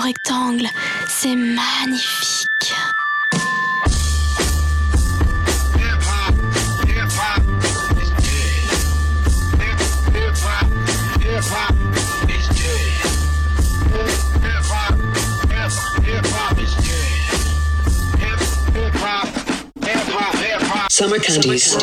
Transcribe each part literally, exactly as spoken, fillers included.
rectangle. C'est magnifique. Summer Candies.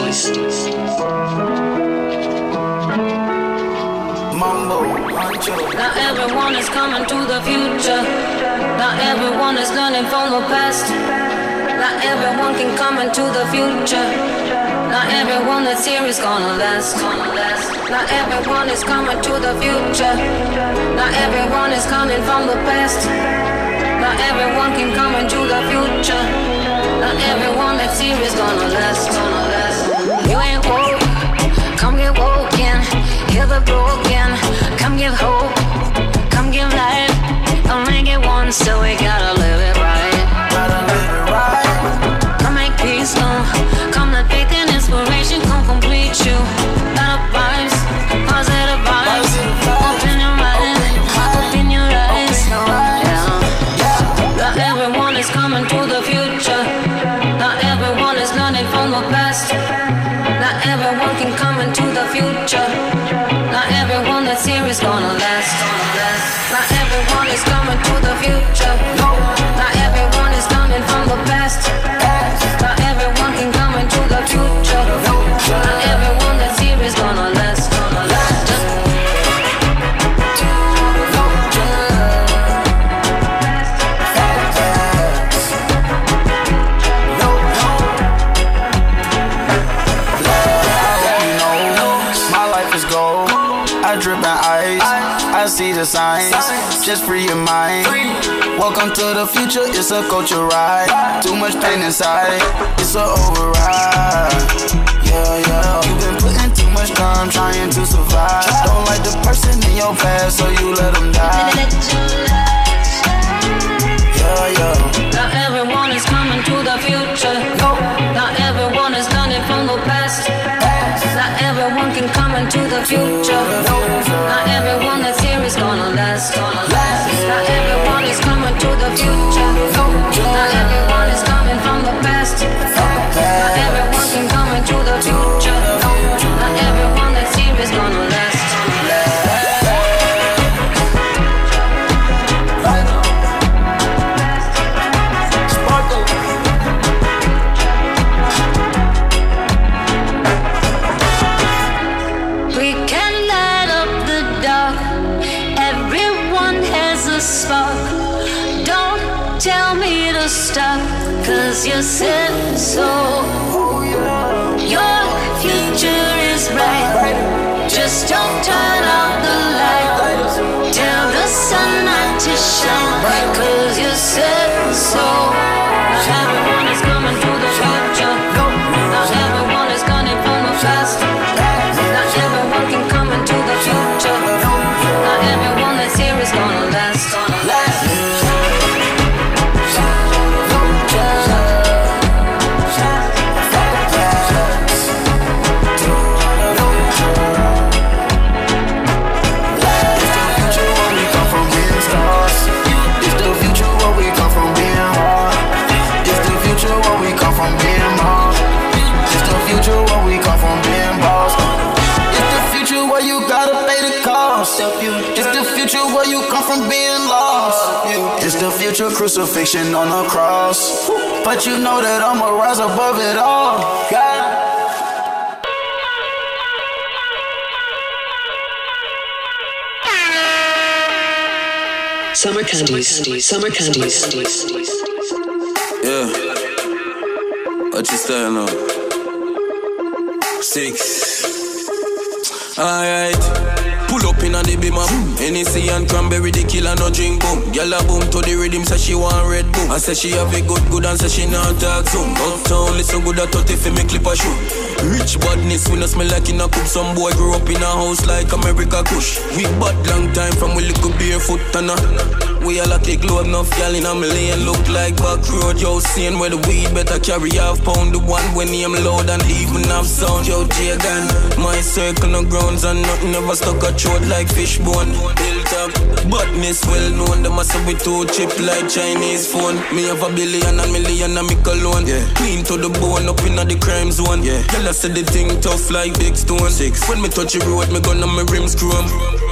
Not everyone is coming to the future. Not everyone is learning from the past. Not everyone can come into the future. Not everyone that's here is gonna last. Not everyone is coming to the future. Not everyone is coming from the past. Not everyone can come into the future. Not everyone that's here is gonna last. You ain't woke, come get woken. Hear the broken, come give hope, come give life. Only get one, so we gotta live it right. Gotta live it right. Come make peace, no. Come let faith and inspiration come complete you. Better vibes, positive vibes. Open your mind, open your eyes. Yeah. Not everyone is coming to the future. Not everyone is learning from the past. Not everyone can come into the future. Not everyone that's here is gonna last. Not everyone is coming to the future. Not everyone is coming from the past. Not everyone can come into the future. Not everyone that's here is gonna last. I see the signs, just free your mind. Welcome to the future, it's a culture ride. Too much pain inside, it's a override. Yeah, yeah, you've been putting too much time trying to survive. Don't like the person in your past, so you let them die. Yeah, yeah. Not everyone is coming to the future. Not everyone is learning from the past. Not everyone can come into the future. Not everyone that's here is gonna last. Not everyone is coming to the future. Not everyone is coming from the past. Not everyone can come into the future. Not everyone that's here is gonna last. Stop, cause you said so. Your future is bright. Just don't turn out the light. Tell the sun not to shine, cause you said so. Not everyone is coming to the future. Not everyone is coming from the past. Not everyone can come into the future. Not everyone that's here is gonna last. It's the future where you come from being lost. It's the future crucifixion on the cross. But you know that I'ma rise above it all. God. Summer Candies. Summer Candies. Yeah. What you saying now? Six. Alright. Pull up in a the beamer, Hennessy and cranberry, the killer no drink boom. Gyal a boom to the rhythm, say she want red boom. I say she have a good good and say she not talk soon. Uptown listen good at thirty fi me clip a shoe. Rich badness, we no smell like in a coop. Some boy grew up in a house like America Kush. We bad long time from we little barefoot and a We a lucky globe, enough gal in a million. Look like back road, yo, seeing where the weed better carry half pound. The one when him loud and even have sound. Yo, Jagan, my circle no grounds and nothing ever stuck a throat like fishbone. Hilltop, badness well known. The must be too cheap like Chinese phone. Me have a billion and million and me cologne. Yeah. Clean to the bone, up in the crime zone. Yeah. Girl, I said the thing tough like big stone. Six. When me touch the road, me gun on my rims chrome.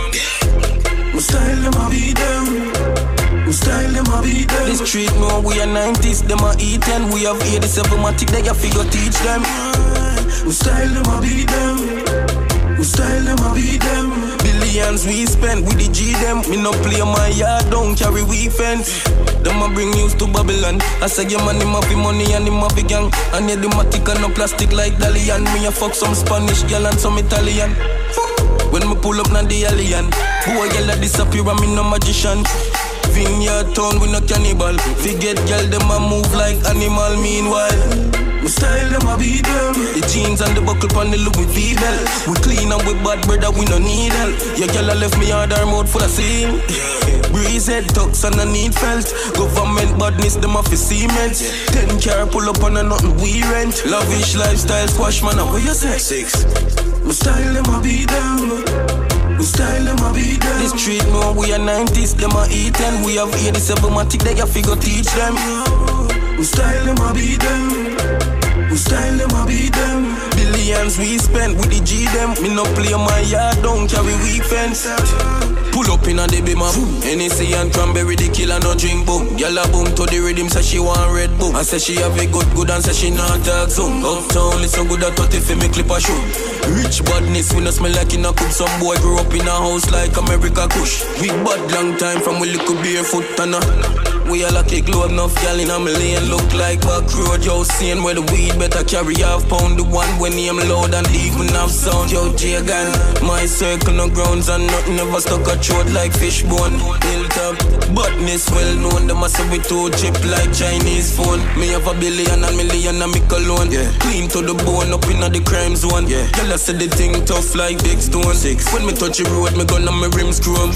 My style, them a be them. My style, them a be them. This street, no, we are nineties, them a E ten. We have eighty-seven, matic, they a figure teach them. My style, them a be them. My style, them a be them. Billions we spend with the G them. Me no play my yard, don't carry we fence. Them a bring news to Babylon. I say your man, him have the money and him have the gang. And yeah, the matic and no plastic like Dalian. Me a fuck some Spanish girl and some Italian. When me pull up na the alien, boy girl a disappear and me no magician. Vineyard town we no cannibal. Forget girl them a move like animal. Meanwhile, my style them a be them. The jeans and the buckle pan the Louis V belt. We clean and we bad brother we no need help. Your girl a left me hard her mouth full of seal. Breeze head tucks and I need felt. Government badness them a fi cement. Ten car pull up on a nothing we rent. Lavish lifestyle squash man what you say? Six. My style them a be them. My style them a be them. This street no we are nineties, them a E ten. We have eighty-seven matic, they a figure teach them. My style them a be them. My style them a be them. Billions we spend with the G them. Me no play my yard, don't carry weak fence. Pull up in a the beamer, Hennessy and cranberry, the killer no drink boom. Gyal a boom to the rhythm, say she want red boom. I say she have a good good and say she not talk soon. Uptown is so good at thirty fi me clip a shoe. Rich badness, we no smell like in a cook. Some boy grew up in a house like America Kush. We bad long time from we little barefoot and a. We a lucky globe, enough gal in a million. Look like back road, yo, seeing where the weed better carry half pound. The one when him loud and even have sound. Yo, Jagan, my circle no grounds and nothing ever stuck a throat like fishbone. Hilltop, badness well known. Them must be too cheap like Chinese phone. Me have a billion and million and me cologne. Yeah. Clean to the bone, up in the crime zone. Yeah. Girl, I said the thing tough like big stone. Six. When me touch the road, me gun on my rims chrome.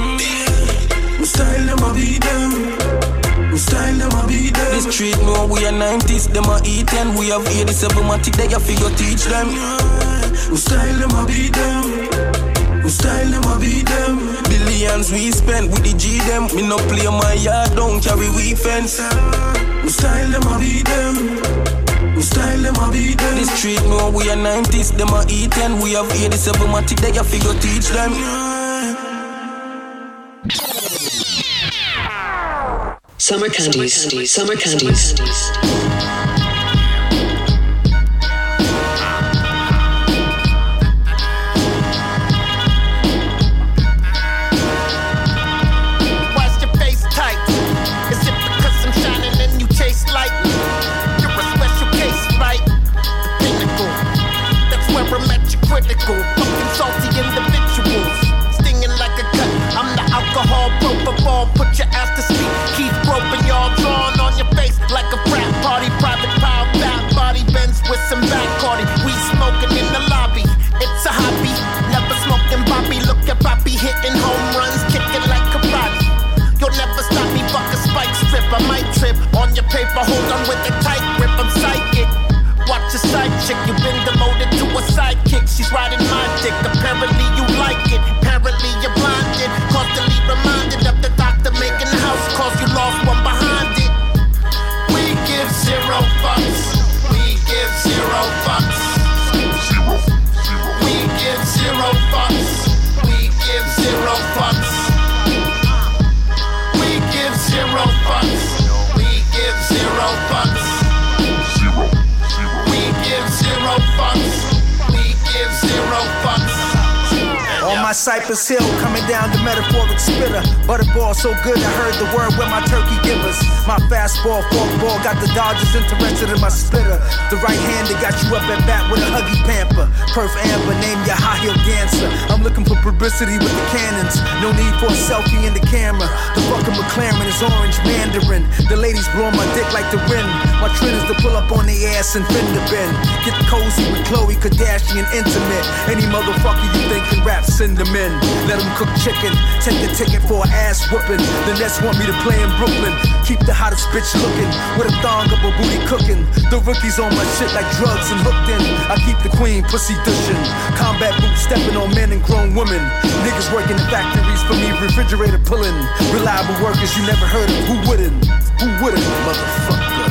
My style them a be them. My style them a be them. This street no we are nineties, them a E ten. We have eighty-seven matic, they a figure teach them. My style them a be them. My style them a be them. Billions we spend with the G them. Me no play my yard, don't carry we fence. My style them a be them. My style them a be them. This street no we are nineties, them a E ten. We have eighty-seven matic, they a figure teach them. Summer candies, summer candies. Summer candies. Critical, fucking salty individuals, stinging like a cut. I'm the alcohol propofol, put your ass to sleep. Keep groping y'all, drawn on your face like a frat party. Private power, fat body, Benz with some back cardi. We smoking in the lobby, it's a hobby. Never smoking Bobby, look at Bobby hitting home runs, kicking like karate. You'll never stop me, fuck a spike strip. I might trip on your paper, hold on with a tight grip. I'm psychic. Watch a side chick, you've been demoted to a sidekick. She's riding my dick, apparently you like it. Apparently you're blinded, constantly reminded of the doctor making the house calls. You lost one behind it. We give zero fucks. We give zero fucks. We give zero fucks. We give zero fucks. We give zero fucks. We give zero fucks. Give zero fucks. We give zero fucks. On my Cypress Hill, coming down the metaphoric spitter. Butterball so good, I heard the word where my turkey givers. My fastball, forkball, got the Dodgers interested in my splitter. The right hand that got you up at bat with a huggy pamper. Perf Amber, name your high heel dancer. I'm looking for publicity with the cannons. No need for a selfie in the camera. The fucking McLaren is orange Mandarin. The ladies blowing my dick like the wind. My trend is to pull up on their ass and fender bend. Get cozy with Khloe Kardashian intimate. Any motherfucker you think can rap, send them in. Let them cook chicken, take a ticket for an ass whooping. The Nets want me to play in Brooklyn. Keep the hottest bitch looking, with a thong up a booty cooking. The rookies on my shit like drugs and hooked in. I keep the queen pussy dishing. Combat boots stepping on men and grown women. Niggas working in factories for me, refrigerator pulling. Reliable workers you never heard of, who wouldn't? Who wouldn't, motherfucker?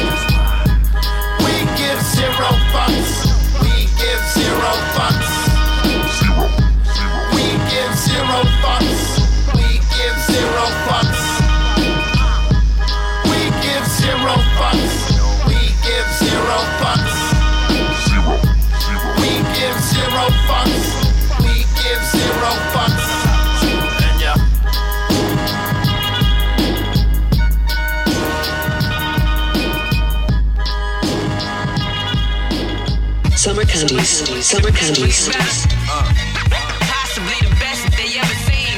We give zero fucks. We give zero fucks. Zero. We give zero fucks. We give zero fucks. We give zero fucks. We give zero fucks. Zero. We give zero fucks. We give zero fucks. And yeah. Summer candies. Summer candies. Possibly the best that they ever seen.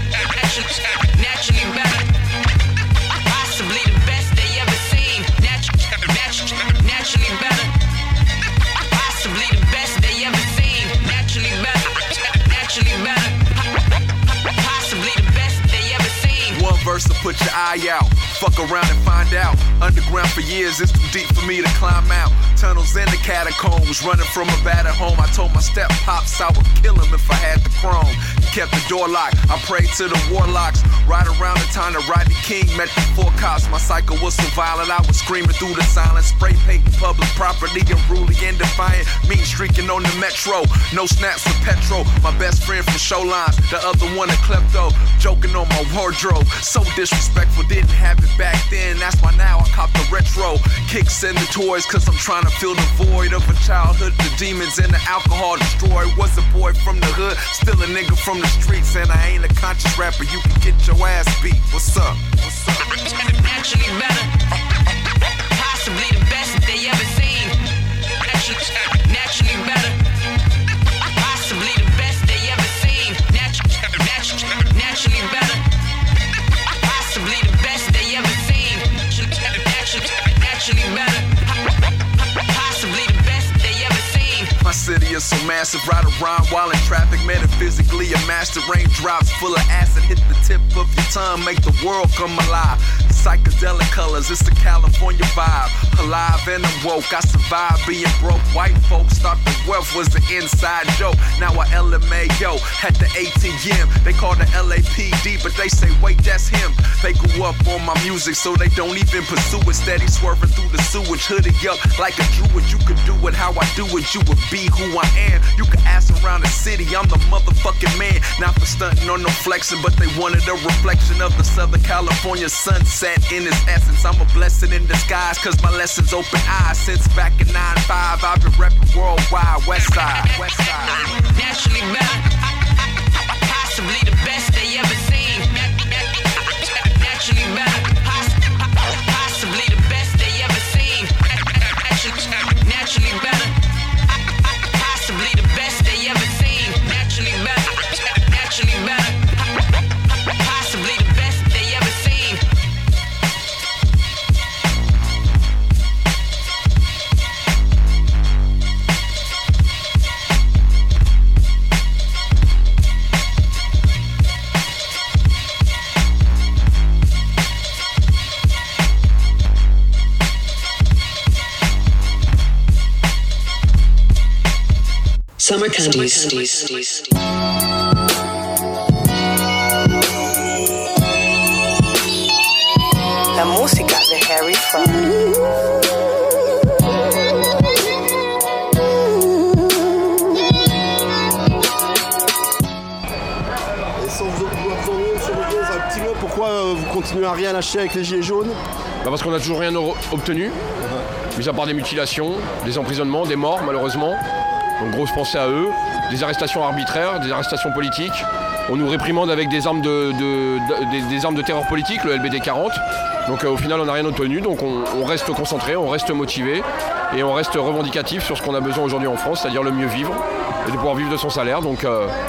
Naturally better. Possibly the best they ever seen. Naturally better. Possibly the best they ever seen. Naturally better. Naturally better. Possibly the best they ever seen. One verse to put your eye out. Fuck around and find out. Underground for years, it's too deep for me to climb out. Tunnels in the catacombs, running from a battered home. I told my step pops I would kill him if I had the chrome. He kept the door locked, I prayed to the warlocks. Right around the time that Rodney King met the four cops. My cycle was so violent, I was screaming through the silence. Spray painting public property, unruly and defiant. Mean streaking on the metro, no snaps for petrol. My best friend from Showlines, the other one a klepto. Joking on my wardrobe, so disrespectful, didn't have it back then. That's why now I cop the retro. Kicks and the toys, cause I'm trying to fill the void of a childhood. The demons and the alcohol destroyed. Was a boy from the hood, still a nigga from the streets. And I ain't a conscious rapper, you can get your ass beat. What's up? What's up? Naturally better. Possibly the best that they ever seen. Naturally better. Possibly the best they ever seen. Naturally better. Possibly the best they ever seen. Naturally better. Possibly the best they ever seen. My city is so massive, ride around while in traffic. Metaphysically a master, raindrops full of acid. Hit the tip of your tongue, make the world come alive. Psychedelic colors, it's the California vibe. Alive and I'm woke, I survived being broke. White folks thought the wealth was the inside joke. Now I L M A O at the A T M. They call the L A P D, but they say, wait, that's him. They grew up on my music, so they don't even pursue it. Steady swerving through the sewage, hoodie up like a druid. You could do it how I do it, you would be who I am. You could ask around the city, I'm the motherfucking man. Not for stunting or no flexing, but they wanted a reflection of the Southern California sunset. In its essence, I'm a blessing in disguise, cause my lessons open eyes. Since back in nine five, I've been repping worldwide, west side, west side. Naturally better. Possibly the best they ever seen. Naturally better. Possibly the best they ever seen. Naturally better. Possibly the best they ever seen. Naturally better. Naturally better. Possibly the best they ever seen. Summer candies. La música de Harry Fraud. Pourquoi vous continuez à rien lâcher avec les gilets jaunes? Bah parce qu'on n'a toujours rien obtenu, uh-huh. mis à part des mutilations, des emprisonnements, des morts malheureusement. Donc grosse pensée à eux, des arrestations arbitraires, des arrestations politiques. On nous réprimande avec des armes de, de, de, des, des armes de terreur politique, le L B D quarante. Donc euh, au final on n'a rien obtenu, donc on, on reste concentré, on reste motivé et on reste revendicatif sur ce qu'on a besoin aujourd'hui en France, c'est-à-dire le mieux vivre et de pouvoir vivre de son salaire. Donc euh,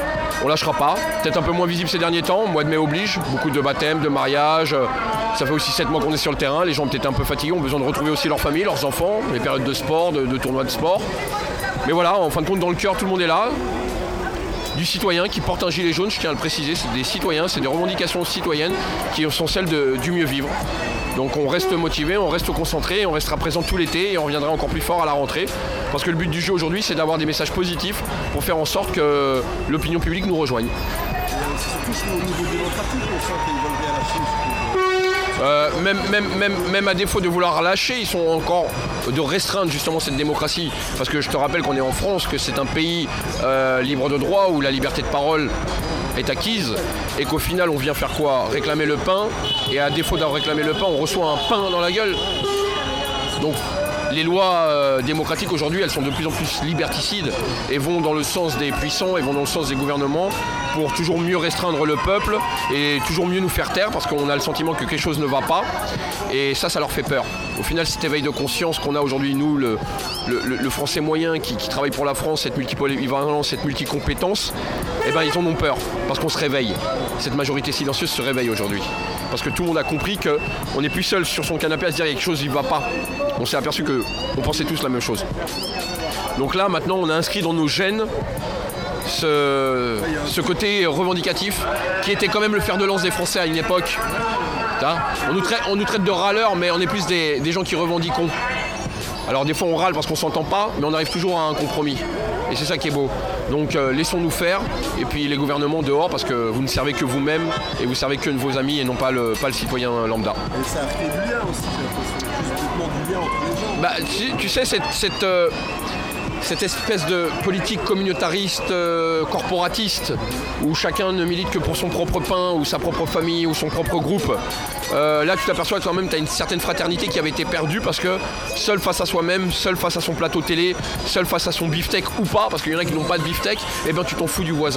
On lâchera pas. Peut-être un peu moins visible ces derniers temps. Mois de mai oblige. Beaucoup de baptêmes, de mariages. Ça fait aussi sept mois qu'on est sur le terrain. Les gens peut-être un peu fatigués, ont besoin de retrouver aussi leur famille, leurs enfants, les périodes de sport, de, de tournois de sport. Mais voilà, en fin de compte, dans le cœur, tout le monde est là. Du citoyen qui porte un gilet jaune, je tiens à le préciser, c'est des citoyens, c'est des revendications citoyennes qui sont celles de, du mieux vivre. Donc on reste motivé, on reste concentré, on restera présent tout l'été et on reviendra encore plus fort à la rentrée. Parce que le but du jeu aujourd'hui, c'est d'avoir des messages positifs pour faire en sorte que l'opinion publique nous rejoigne. C'est surtout au niveau démocratique, on sent qu'ils veulent bien lâcher. Euh, même, même, même, même à défaut de vouloir lâcher, ils sont encore de restreindre justement cette démocratie. Parce que je te rappelle qu'on est en France, que c'est un pays euh, libre de droit où la liberté de parole est acquise et qu'au final on vient faire quoi? Réclamer le pain, et à défaut d'avoir réclamé le pain, on reçoit un pain dans la gueule. Donc les lois euh, démocratiques aujourd'hui, elles sont de plus en plus liberticides et vont dans le sens des puissants et vont dans le sens des gouvernements pour toujours mieux restreindre le peuple et toujours mieux nous faire taire parce qu'on a le sentiment que quelque chose ne va pas, et ça, ça leur fait peur. Au final, cet éveil de conscience qu'on a aujourd'hui, nous, le, le, le français moyen qui, qui travaille pour la France, cette multipolyvalence, cette multicompétence, eh ben, ils en ont peur parce qu'on se réveille. Cette majorité silencieuse se réveille aujourd'hui. Parce que tout le monde a compris qu'on n'est plus seul sur son canapé à se dire quelque chose, il ne va pas. On s'est aperçu qu'on pensait tous la même chose. Donc là, maintenant, on a inscrit dans nos gènes ce, ce côté revendicatif qui était quand même le fer de lance des Français à une époque. On nous traite, on nous traite de râleurs, mais on est plus des, des gens qui revendiquons. Alors des fois on râle parce qu'on s'entend pas, mais on arrive toujours à un compromis. Et c'est ça qui est beau. Donc euh, laissons-nous faire, et puis les gouvernements dehors, parce que vous ne servez que vous-même, et vous servez que de vos amis, et non pas le, pas le citoyen lambda. Et ça a fait du lien aussi, juste du lien entre les gens. Bah, tu, tu sais, cette, cette, euh, cette espèce de politique communautariste, euh, corporatiste, où chacun ne milite que pour son propre pain, ou sa propre famille, ou son propre groupe, euh, là tu t'aperçois quand même que tu as une certaine fraternité qui avait été perdue, parce que seul face à soi-même, seul face à son plateau télé, seul face à son beefsteak ou pas, parce qu'il y en a qui n'ont pas de beefsteak, et bien tu t'en fous du voisin.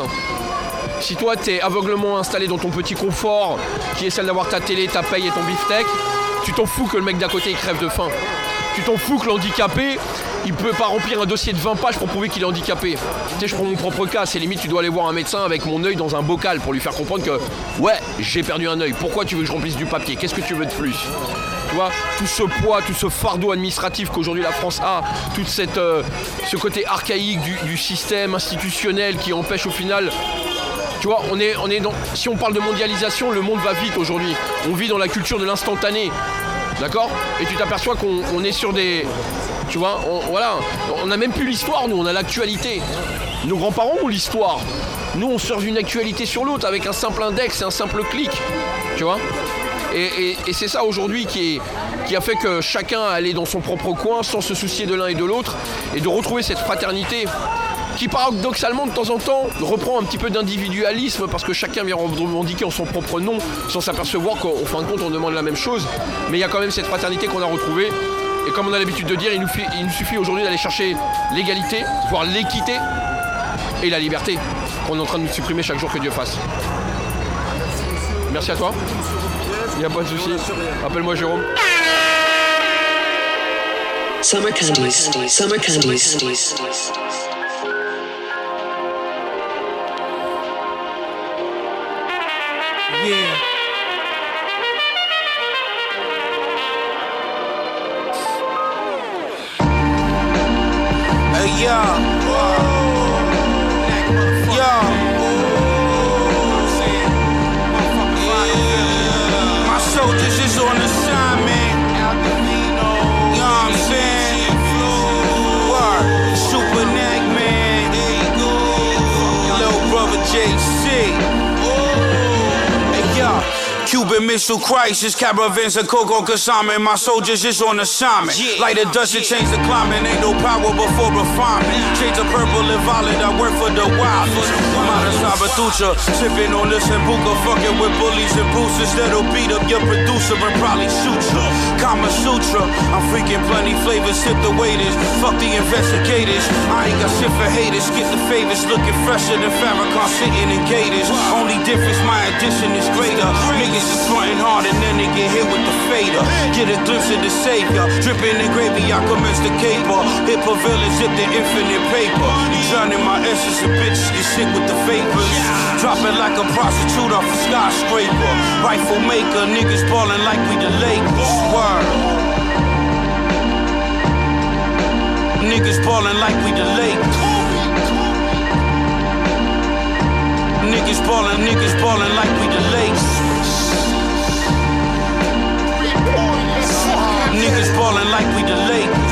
Si toi t'es aveuglement installé dans ton petit confort, qui est celle d'avoir ta télé, ta paye et ton beefsteak, tu t'en fous que le mec d'à côté il crève de faim. Tu t'en fous que l'handicapé, il peut pas remplir un dossier de vingt pages pour prouver qu'il est handicapé. Tu sais, je prends mon propre cas, c'est limite tu dois aller voir un médecin avec mon œil dans un bocal pour lui faire comprendre que ouais, j'ai perdu un œil, pourquoi tu veux que je remplisse du papier, qu'est-ce que tu veux de plus? Tu vois, tout ce poids, tout ce fardeau administratif qu'aujourd'hui la France a, tout cette, euh, ce côté archaïque du, du système institutionnel qui empêche au final. Tu vois, on est, on est dans, si on parle de mondialisation, le monde va vite aujourd'hui. On vit dans la culture de l'instantané. D'accord? Et tu t'aperçois qu'on on est sur des... Tu vois, on, voilà, on n'a même plus l'histoire, nous, on a l'actualité. Nos grands-parents ont l'histoire. Nous, on surfe d'une actualité sur l'autre avec un simple index et un simple clic. Tu vois? Et, et, et c'est ça aujourd'hui qui, est, qui a fait que chacun allait dans son propre coin sans se soucier de l'un et de l'autre, et de retrouver cette fraternité qui paradoxalement de temps en temps reprend un petit peu d'individualisme parce que chacun vient revendiquer en son propre nom sans s'apercevoir qu'en fin de compte on demande la même chose, mais il y a quand même cette fraternité qu'on a retrouvée, et comme on a l'habitude de dire, il nous, fait, il nous suffit aujourd'hui d'aller chercher l'égalité, voire l'équité et la liberté qu'on est en train de nous supprimer chaque jour que Dieu fasse. Merci à toi, il n'y a pas de souci, appelle-moi Jérôme. Summer candies, summer candies. Yeah. Hey, yo. Yo. My soldiers is on assignment. You know what I'm saying? Word. Super Neck Man. Little brother J C. Cuban Missile Crisis, caravans of cocoa consignment. My soldiers is on assignment. Yeah. Light a dust and change the climate. Ain't no power before refinement. Shades of purple and violet, I work for the wild. Mata Sabatucha, sipping on this and buka, fucking with bullies and boosters that'll beat up your producer and probably shoot you. Kama Sutra, I'm freaking plenty flavors, sip the waiters. Fuck the investigators. I ain't got shit for haters. Get the favors, looking fresher than Farrakhan sitting in gators. Only difference, my addition is greater. Niggas is frontin' hard and then they get hit with the fader. Get a glimpse of the savior. Dripping in gravy, I commence the caper. Hit pavilion, zip the infinite paper. You drowning my essence and bitches get sick with the vapors. Popping like a prostitute off a skyscraper. Rifle maker, niggas ballin' like we the Lakers. Word. Niggas ballin' like we the Lakers. Niggas ballin', niggas ballin' like we the Lakers. Niggas ballin' like we the Lakers.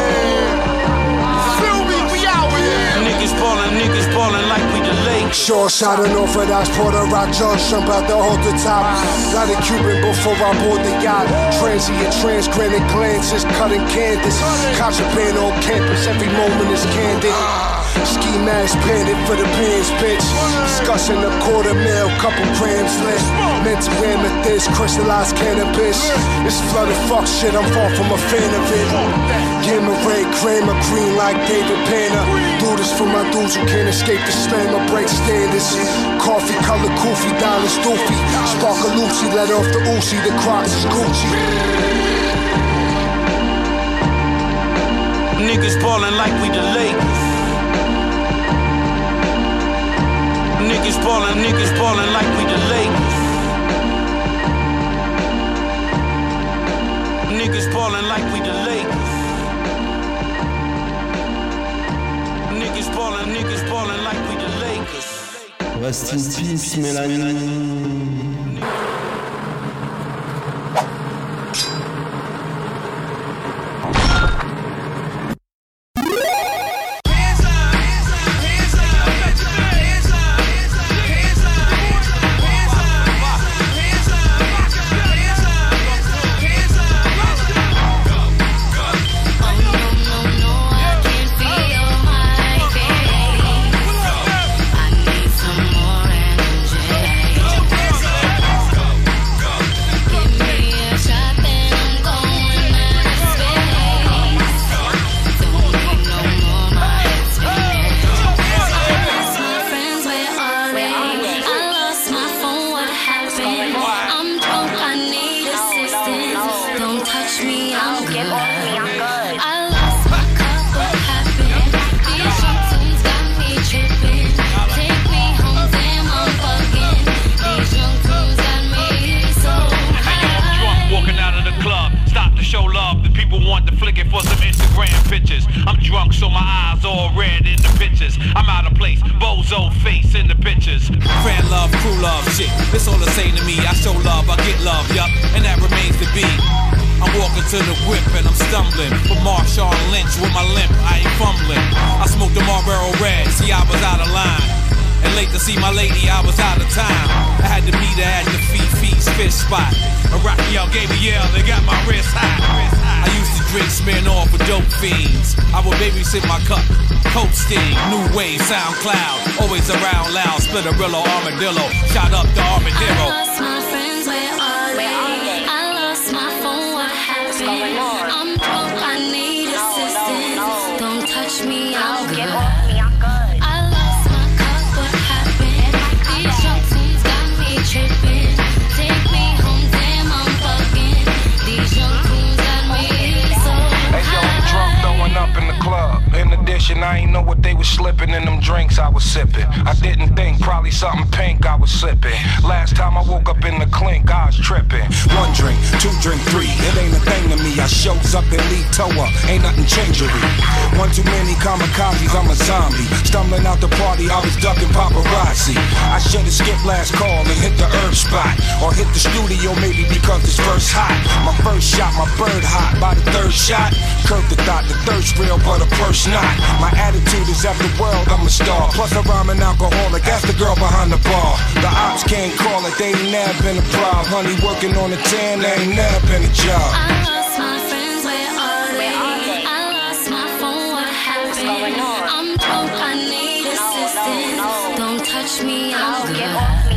Feel me, we out here. Niggas ballin', niggas ballin' like we the Lakers. Sure shot an Orthodox Puerto Rock John jump out the halter top. Got a Cuban before I board the yacht. Transient, transgranite glances, cutting canvas. Contraband on campus, every moment is candid. Ski mask painted for the pants, bitch. Discussing a quarter mil, couple grams lit. Mental amethyst, crystallized cannabis. This flooded fuck shit, I'm far from a fan of it. Gamma ray, crema, green like David Banner. Do this for my dudes who can't escape the slam, I break standards. Coffee color, koofy, dollars, doofy. Sparkle Lucy, let off the Uzi, the Crocs is Gucci. Niggas ballin' like we the Lakers. Niggas ballin', niggas ballin' like we the Lakers. Niggas ballin' like we the Lakers. Niggas ballin', niggas ballin' like we the Lakers. Rest in peace, Mélanie. To the whip and I'm stumbling with Marshawn Lynch with my limp, I ain't fumbling. I smoked the Marlboro Red, see I was out of line. And late to see my lady, I was out of time. I had to meet her at the Fifi's fish spot. A Rocky Young gave me yell, they got my wrist high. I used to drink Smirnoff for dope fiends. I would babysit my cup, Coke Sting, New Wave, SoundCloud. Always around loud, split a Rillo, Armadillo. Shot up the Armadillo. I lost my friends, where are they? I lost my phone, what happened? I'm broke, I need assistance. Don't touch me, I'm good. I lost my cup, what happened? These drunk tunes got me tripping. Take me home, damn, I'm fucking. These drunk tunes got me so high. Hey yo, drunk throwing up in the club. In addition, I ain't know what they was slipping in them drinks I was sipping. I didn't think, probably something pink I was sipping. Last time I woke up in the clink, I was tripping. One drink, two drink, three, it ain't a thing to me. I shows up and leave toe up, ain't nothing changery. One too many kamikazes, I'm a zombie. Stumbling out the party, I was ducking paparazzi. I should've skipped last call and hit the herb spot, or hit the studio maybe because it's first hot. My first shot, my bird hot. By the third shot, curve the thought, the thirst real, but a purse not. My attitude is at the world, I'm a star. Plus I rhyme an alcoholic, that's the girl behind the bar. The ops can't call it, they ain't never been a problem. Honey working on the tan, they ain't never been a job. I lost my friends, where are they? I lost my phone, what happened? I'm broke, I need assistance. Don't touch me, I'm good.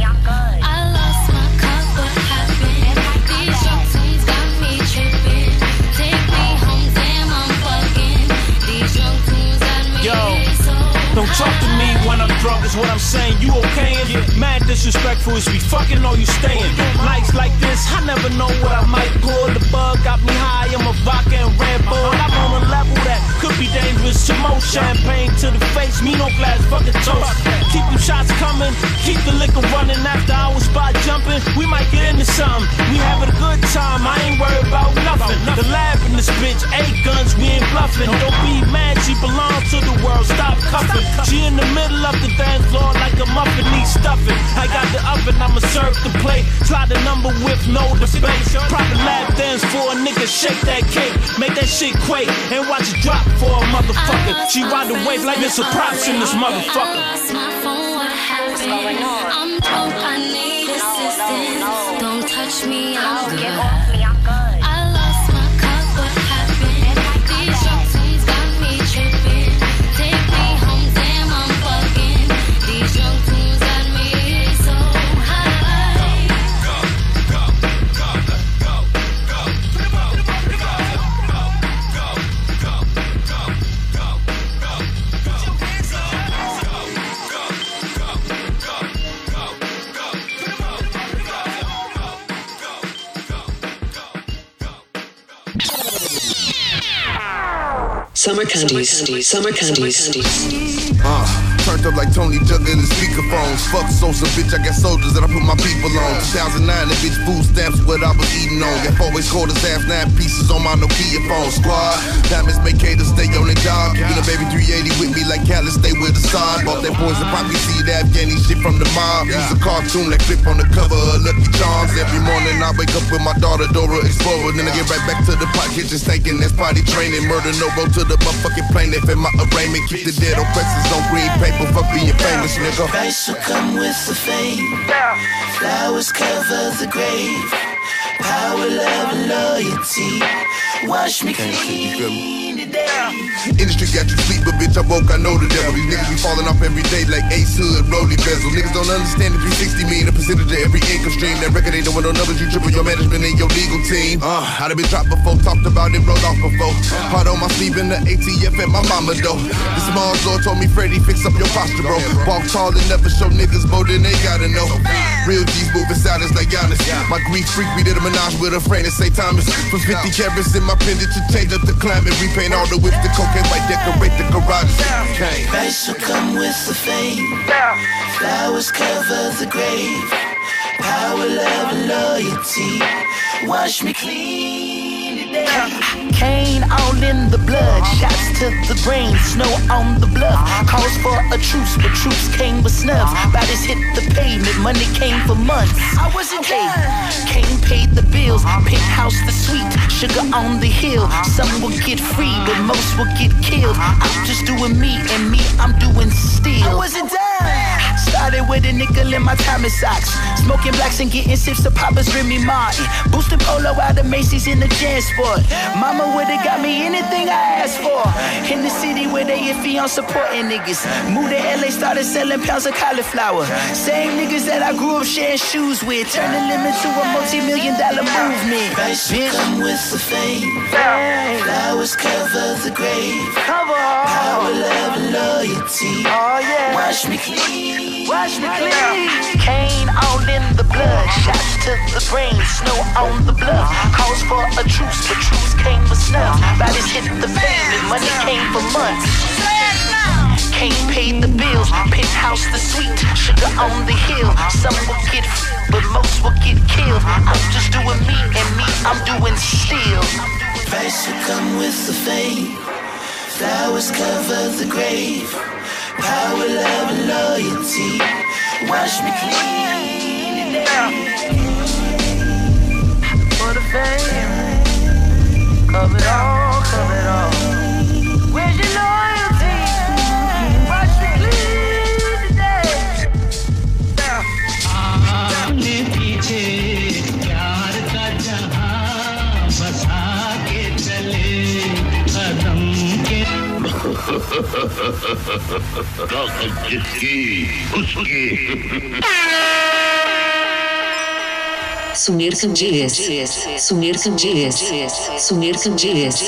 I lost my cup, what happened? These drunk tunes got me tripping. Take me home, damn, I'm fucking. These drunk tunes got me so high. Don't talk to me when I'm drunk, is what I'm saying. You okay? Mad disrespectful, is we fucking or you staying? Nights like this, I never know what I might pull. The bug got me high, I'm a vodka and Red Bull. I'm on a level that could be dangerous. Some more champagne to the face, me no glass, fucking toast. Keep them shots coming, keep the liquor bluffing, we might get into something. We having a good time, I ain't worried about nothing. The lab in this bitch, eight guns, we ain't bluffing. Don't be mad, she belongs to the world, stop cuffing. She in the middle of the dance floor like a muffin needs stuffing. I got the oven, I'ma serve the plate. Try the number with no debate. Proper lap dance for a nigga, shake that cake. Make that shit quake and watch it drop for a motherfucker. She ride the wave like it's a props in this motherfucker. I lost my phone, what happened? I'm broke, I need assistance. Don't touch me, I'm good. I lost my cup, what happened? These drunk tunes got me tripping. Take me home, damn, I'm bugging. These drunk tunes got me so high. Go, go, go, go, go, go. Summer candies, summer candies. Uh, turned up like Tony Jugger in the speakerphones. Fuck Sosa, bitch, I got soldiers that I put my people on. two thousand nine, the bitch food stamps what I was eating on. Got always quarters, half nine pieces on my Nokia phone. Squad, diamonds make haters stay on their job. Keeping a baby three eighty with me like Cali, stay with the sun. Bought that poison poppy seed, Afghani shit from the mob. Use a cartoon that clip on the cover of Lucky Charms. Every morning I wake up with my daughter Dora Explorer. Then I get right back to the pot kitchen stinking. That's potty training. Murder Novo to the motherfucking plaintiff in my arraignment. Keep the dead oppressors on green paper. Fuck being famous, nigga. Price will come with the fame. Flowers cover the grave. Power, love, and loyalty. Wash me clean today. Industry got you sleep, but bitch, I woke, I know the devil. These niggas be falling off every day like Ace Hood, Rolly Bezel. Niggas don't understand the three sixty mean a percentage of every income stream. That record ain't doing no numbers, you triple your management and your legal team. Uh, I'd have been dropped before, talked about it, rolled off before. Hard on my sleeve in the A T F at my mama though. The small door told me, Freddie, fix up your posture, bro. Walk tall and never show niggas more than they gotta know. Real G's moving silence like Giannis. My Greek freak, we did a menage with a friend and say Thomas. For fifty carats in my pendant to change up the climate. Repaint all the whips, the cocaine white, decorate the garage. Okay. Price will come with the fame. Flowers cover the grave. Power, love, and loyalty. Wash me clean today. Cane all in the blood, shots to the brain, snow on the bluff. Calls for a truce, but troops came with snubs. Bodies hit the pavement, money came for months. I wasn't paid. Kane paid the bills, penthouse the suite, sugar on the hill. Some will get free, but most will get killed. I'm just doing me, and me, I'm doing still. I wasn't done. Started with a nickel in my Tommy socks, smoking blacks and getting sips of Papa's Remy Martin, boosting polo out of Macy's in the Jansport. Mama would've got me anything I asked for. In the city where they iffy on supporting niggas. Moved to L A, started selling pounds of cauliflower. Same niggas that I grew up sharing shoes with, turn the limit to a multi-million dollar movement. Price will come with the fame. Flowers cover the grave. Power, love, and loyalty. Oh yeah. Wash me clean. Wash me clean. Cane all in the blood, shots to the brain, snow on the bluff. Calls for a truce, but truce came for snuff. Bodies hit the pavement, money came for months. Kane paid the bills, penthouse the suite, sugar on the hill. Some will get f- but most will get killed. I'm just doing me, and me, I'm doing still. Price will come with the fame. Flowers cover the grave. Power, love, and loyalty. Wash me clean today. For the fame, cover it all, cover it all. Where's your loyalty? Wash me clean today. अपने पीछे प्यार का जहां बसा के चले कदम के Sumir Candias, Sumir Candias, Sumir Candias.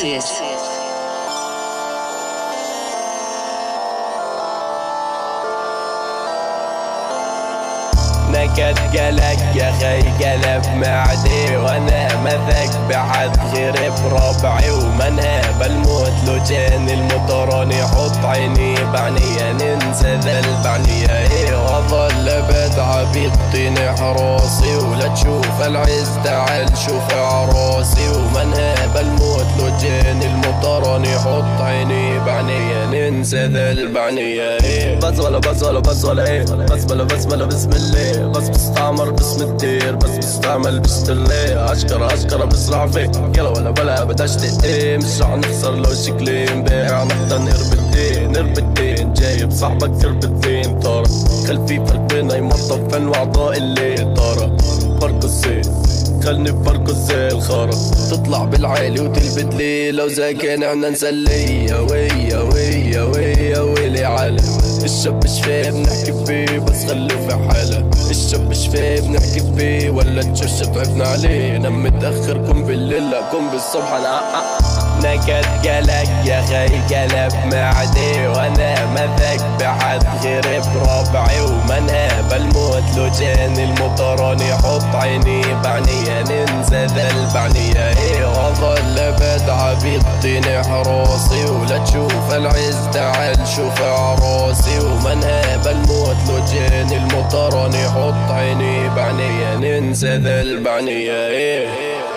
نكد قلق يا خي قلب معدي وانا مثق بعد غيري بربعي ومنها بالموت لو جاني المطرون يحط عيني بعنية ننزل البعنية ايه واظل بدعى بيطيني حراسي ولا تشوف العز تعال شوف عراسي ومنهاب الموت لو جاني المطر راني حط عيني بعنية ننسى ذا البعنية ايه بس ولا بس ولا بس ولا ايه بس ولا بس ولا بسم الله بس بستعمر باسم الدير بس بستعمل بستله اشكر اشكر بسرع فيه يلا ولا بلا بداش تقيه مش رح نخسر لو شكلي مبيع نحضر نقرب الدين نقرب الدين جايب صاحبك قرب الدين طارة خلفي فرقنا يمطف فن وعضاء الليل طارة فرق الزيت خلني بفرقه زي الخرا تطلع بالعالي وتلبد لي لو زي كان احنا نسلي يا وي يا وي يا وي يا ويلي عالم الشاب مش فاهم نحكي بيه بس خليه في حاله الشاب مش فاهم نحكي بيه ولا تشوش تعبنا عليه نام متأخر كن بالليل لا كن بالصبح انا نكد قلق يا خي قلب معدي وانا مذاك بحد غيري بربعي ومنهاب الموت لو جاني المطراني حط عيني بعنية ننسى ذا البعنية ايه واظل بدعى بيطيني حراسي ولا تشوف العز تعال شوف عراسي ومنهاب الموت لو جاني المطراني حط عيني بعنية ننسى ذا البعنية ايه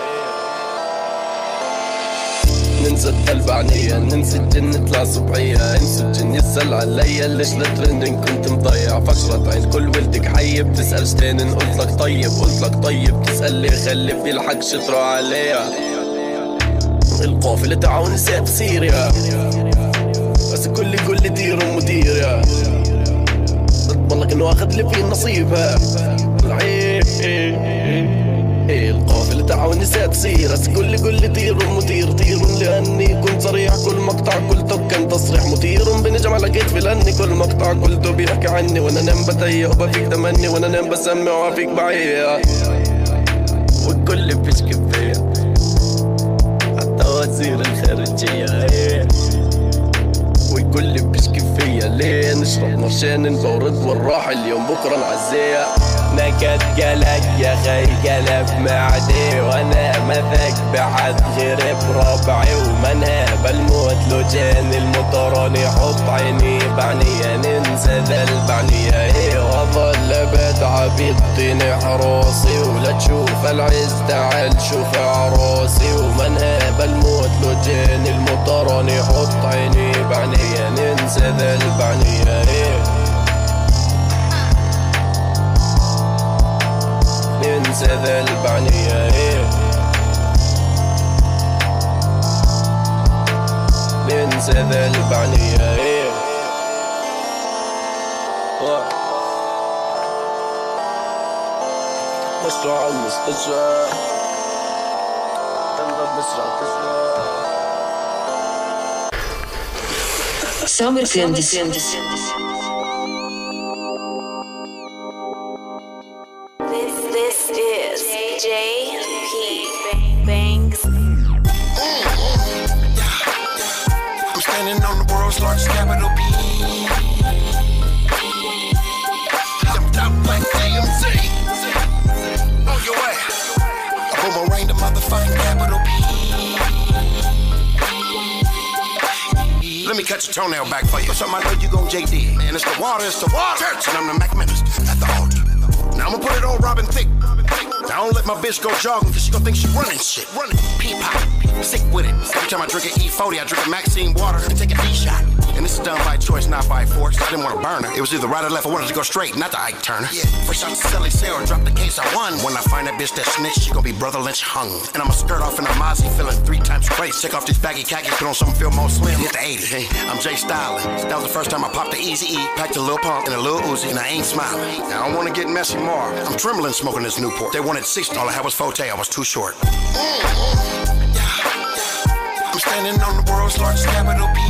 ننسى البعنية ننسى الجن نطلع صبحية انسى الجن يسأل عليا ليش لترندن كنت مضيع فشرة عين كل ولدك حي بتسأل شتين قلت لك طيب قلت لك طيب تسأل لي خلي في الحق شطرة عليها القافلة تعاون نساء بسيريا بس كل يقول لي دير ومدير يا اضمن لك انه اخذ لي في نصيبها العين ايه القافلة تعاون نساء تصير بس كل يقول لي طير ومطير طير لاني كنت صريح كل مقطع قلته كان تصريح مطير بنجمع لقيت في لاني كل مقطع قلته بيحكي عني وانا نام بتيق وبفيك دمني وانا نام بسمع وافيك بعيا والكل بيشكي فيا حتى وزير الخارجية ايه والكل بيشكي فيا ليه نشرب مرشان نبورد والراحة اليوم بكرة نعزيها نكد قلق يا خي قلب معدي وانا مذاك بحد غيري بربعي ومنهاب الموت لو جاني المطراني حط عيني بعنية ننسى ذا البعنية ايه واظل بدعى بيطيني حراسي ولا تشوف العز تعال شوف عراسي ومنهاب الموت لو جاني المطراني حط عيني بعنية ننسى ذا البعنية ايه ننسى ذا البعنية ايه ننسى ذا البعنية ايه مشروع المستشفى تنضب مشروع تشفى Summer Candies. This is J P Banks. I'm standing on the world's largest capital P. Jumped out like D M Z. On your way. I boomerang the motherfucking capital P. Let me cut your toenail back for you. Something I know you gon' J D. Man, it's the water, it's the water. Church, and I'm the Mac minister at the altar. Now I'ma put it on Robin Thicke. Now I don't let my bitch go jogging cause she gon' think she running shit. Running. Pee-pop. Sick with it. Every time I drink an E forty, I drink a Maxine water and take a D-shot. And this is done by choice, not by force. I didn't want to burn her. It was either right or left. I wanted to go straight, not the Ike Turner. Yeah. Fresh out to Sally Sarah, drop the case I won. When I find that bitch that snitched, she gon' be Brother Lynch hung. And I'ma skirt off in a Mozzie, feeling three times crazy. Check off these baggy khakis, put on something feel more slim. Hit the eighty. Hey, I'm Jay Stylin'. That was the first time I popped the Easy E, packed a Lil Pump and a Lil Uzi, and I ain't smiling. Now I don't wanna get messy more. I'm trembling smoking this Newport. They wanted sixty, all I had was Forte, I was too short. I'm standing on the world's largest capital P.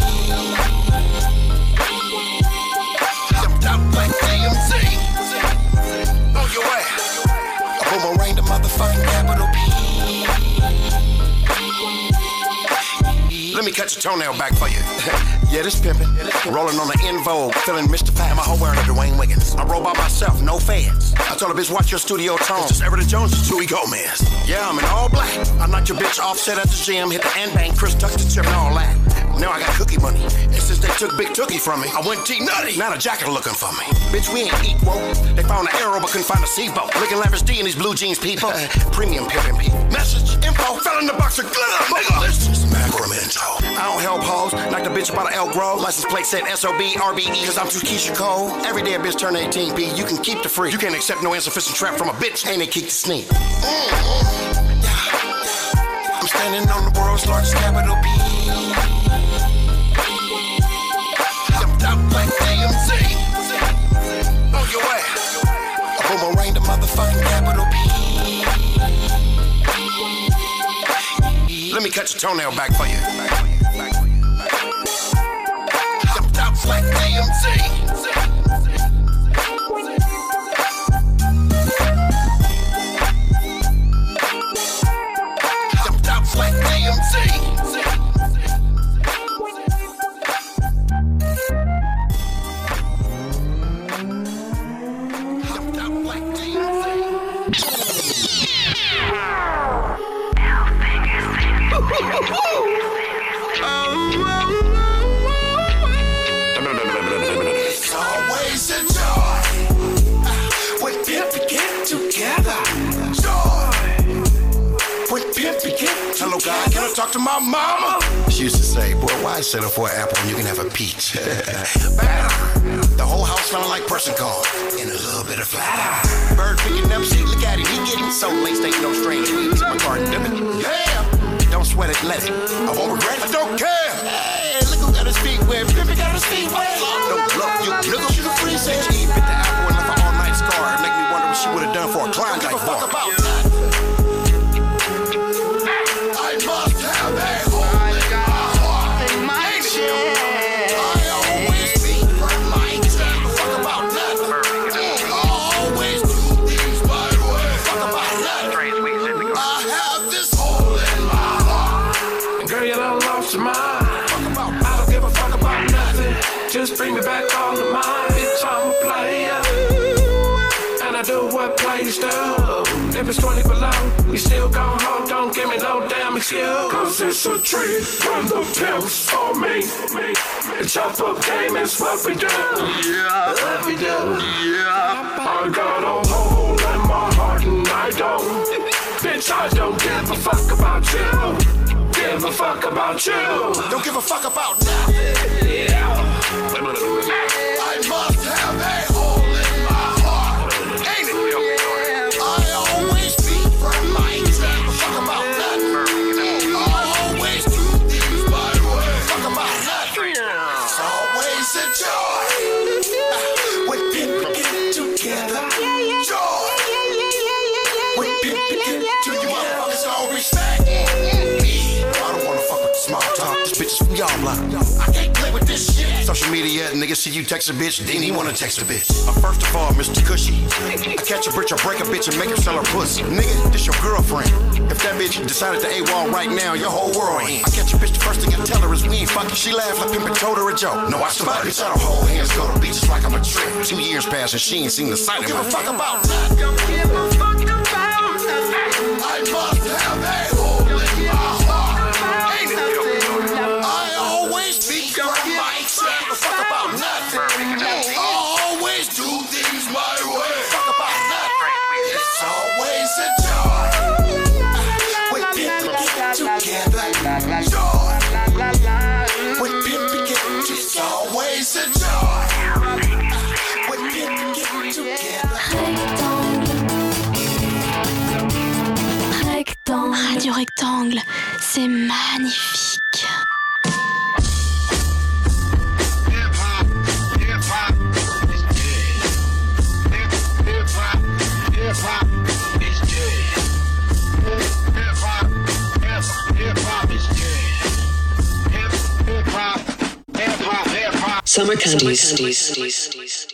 Jumped out like D M Z. On your way. I boomerang the motherfucking capital P. Let me cut your toenail back for you. Yeah, this pimpin'. Rolling on the in vogue, feeling mystified. My whole wearing a Dwayne Wiggins. I roll by myself, no fans. I told a bitch, watch your studio tone. It's just Everett Jones and Chewy Gomez. Yeah, I'm in all black. I knocked your bitch offset at the gym, hit the end bang, Chris tucked the chip and all that. Now I got cookie money. And since they took Big Tookie from me, I went T-Nutty. Now the jacket looking for me. Bitch, we ain't equal. They found an arrow but couldn't find a seatbelt. Licking Lavish D in these blue jeans, people. Premium pimpin' people. Message, info, fell in the box of glitter, nigga. This is Sacramento. I don't help hoes. Knocked a bitch about an Elk Grove. License plate said S O B R B E. Cause I'm too Keisha Cole. Every day a bitch turn eighteen P. You can keep the free. You can't accept no insufficient trap from a bitch. Ain't they keep the sneak. Mm-hmm. Yeah. I'm standing on the world's largest capital P. Jumped out like A M C. On your ass. A boomerang the motherfucking capital P. Let me cut your toenail back for you. Jumped out like A M C. Jumped out like A M C. Jumped out like A M C. It's always a joy when people get together. Joy when people get together. Hello, God, can I talk to my mama? She used to say, boy, why settle for an apple when you can have a peach? The whole house smelling like person corn and a little bit of flat. Bird picking up, see, look at it, he getting so late, ain't no strange weeds. My garden dipping. Yeah. Don't sweat it, let it. I won't regret it. I don't care. Hey, look who got his feet wet. Pimpin' got his feet wet. Don't bluff, you nigga. She the free say she bit the apple and left her all night scar. Make me wonder what she would have done for a Klondike bar. About that. I must have a hole in my heart. In my chest. I always be her like that. Fuck about nothing. I always do things my way. Fuck about nothing. I have this hole in my heart. Girl, you done lost your mind. I don't give a fuck about nothing. Just bring me back all of mine. Bitch, I'm a player. And I do what players do. If it's twenty below, you still gon' hold. Don't give me no damn excuse. Cause it's a treat when the pimps for me. The chop up game is what we do. Yeah, what we do. Yeah. I got a hole in my heart and I don't. Bitch, I don't give a fuck about you. Give a fuck about you. Don't give a fuck about nothing. Yeah. I must have a hole in my heart. Ain't it? I always be from my track. Fuck about nothing. I always do things my way. Fuck about nothing. It's always a joy when people get together. Joy when people get together. Motherfuckers all respect me. I don't wanna fuck with the small talk. This bitch is from y'all block. I can't play with this shit. Social media, nigga see you text a bitch, then he wanna text a bitch. Uh, first of all, Mister Cushy, I catch a bitch, I break a bitch and make her sell her pussy. Nigga, this your girlfriend. If that bitch decided to AWOL right now, your whole world ends. I catch a bitch, the first thing I tell her is we ain't fucking. She laughed like pimpin' told her a joke. No, I spot bitch, I don't hold hands, go to beaches like I'm a trip. Two years passed and she ain't seen the sight of my. Don't give a fuck about nothing. Don't give a fuck about nothing. I must have a hole in my heart. Ain't it? I always be from my track. Fuck about nothing. I always do things my way. Fuck about nothing. It's always a joy when people get together. Joy when people get together. It's always a joy when people get together. Rectangle. Radio Rectangle, c'est magnifique. Summer Candies.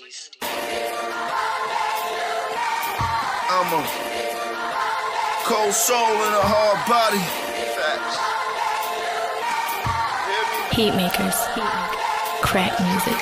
I'm a cold soul and a hard body. Heat makers. Heat makers. crack music.